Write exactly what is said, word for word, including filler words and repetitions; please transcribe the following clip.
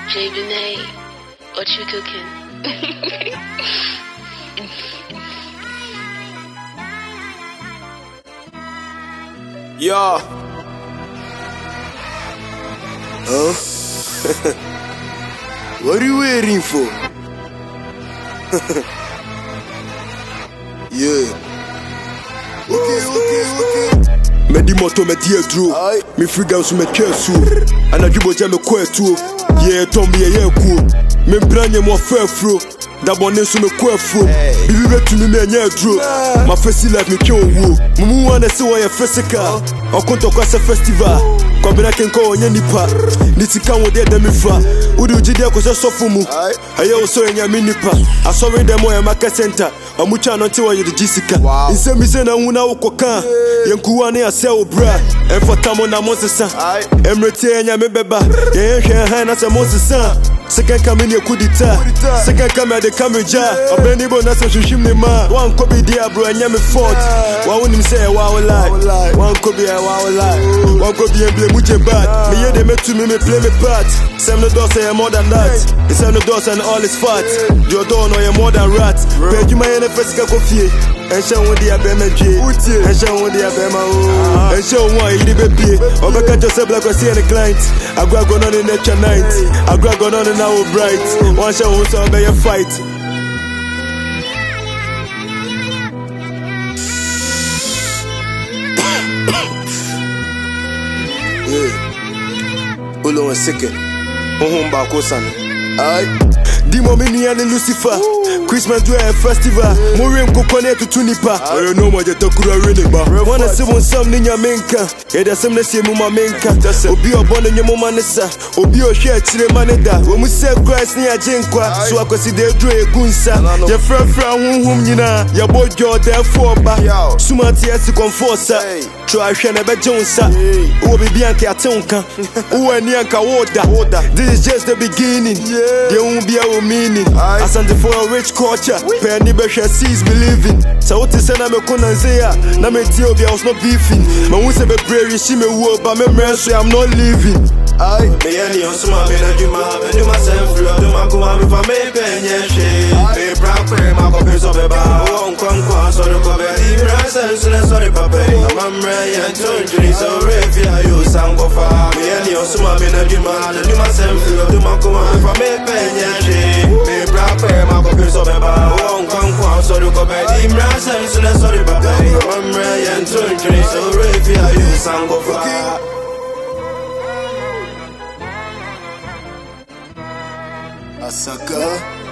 J Benet, what you cooking? Yo. Huh? What are you waiting for? Yeah. Okay, okay, okay. Medi moto medi edro. Me free guns me kesu. Anadwo je me kwetu. Yeah, Tommy yeah cool. Me branye mo fefro. Dabone so me kwefro. Bibi betumi me anya edro. My face life me twe owo. Mumu wana se wo ye physical. Okonto kwase festival. Kwabena kenko onye nipa. Nitika wo de dem fa. Udi ujide akoso sofo mu. Aye wo so enya mi nipa. Asori dem o e market center. Amucha no nti wo ye de jisika. Insemi se na hu na wo koka. Yenkuwa ne ase wo bra. Enfotamo na monsesa. Emrete enya me beba. Ye hwe han na se monsesa. Second come in your kudita. Second come at the camera. Obeni bo na se hwhwim ne ma. One kobi dia bro enya me fort. Wa wonim say wa wo lie. One kobi e wa wo lie. One kobi e blame muje bad. Me ye de me to me me play me part. Sem no do say more than that. It's no do and all is fat. Your door no you more than rat. Pay you my nefesika kofie. Ensha wodi abema dwe. Ensha wodi abema o. Ensha won yi be bie. Obeka Joseph black was see the client. Agwa go on in the night. Agwa go on now bright. One show who saw be a fight. Yeah. Olo one second. Ohun ba ko san. Aye. Dimo mini and Lucifer. Christmas do a festival. Morim ko connect to nipa. I know what you talk about really ba. Wanna see one some in your menka. Yeah, that's some say mama menka. Obi obon in your mama nessa. Obi o share tire maneda. When we say Christ ni ajenkwa. So akwasi de do egunsa. Your friend friend hum hum nyina. Your boy jo therefore ba. Sumati esi conforsa. Try hwe na be jonsa. Wo bibi anke atonka. Wo ani anka woda. This is just the beginning. There won't be a meaning. As and for a rich culture. Penny Besha sees believing. So what is an Amekonazea? Nametio I was not beefing. My won't say brave, she may work, but my mercy I'm not leaving. I may any on some men and do my do myself, do my go on if I may penny shade. Pay proper, my copies of a bar, won't come cross or the cover. The presence and sorry, papa. I'm Ray and Tony, so if you sound of far. May any on some men and do my do myself, do my go on if I may penny shade. Pay proper, my copies of a bar, won't come cross or the cover. The presence and sorry, papa. I'm Ray and Tony, so if you sound of far. Asaka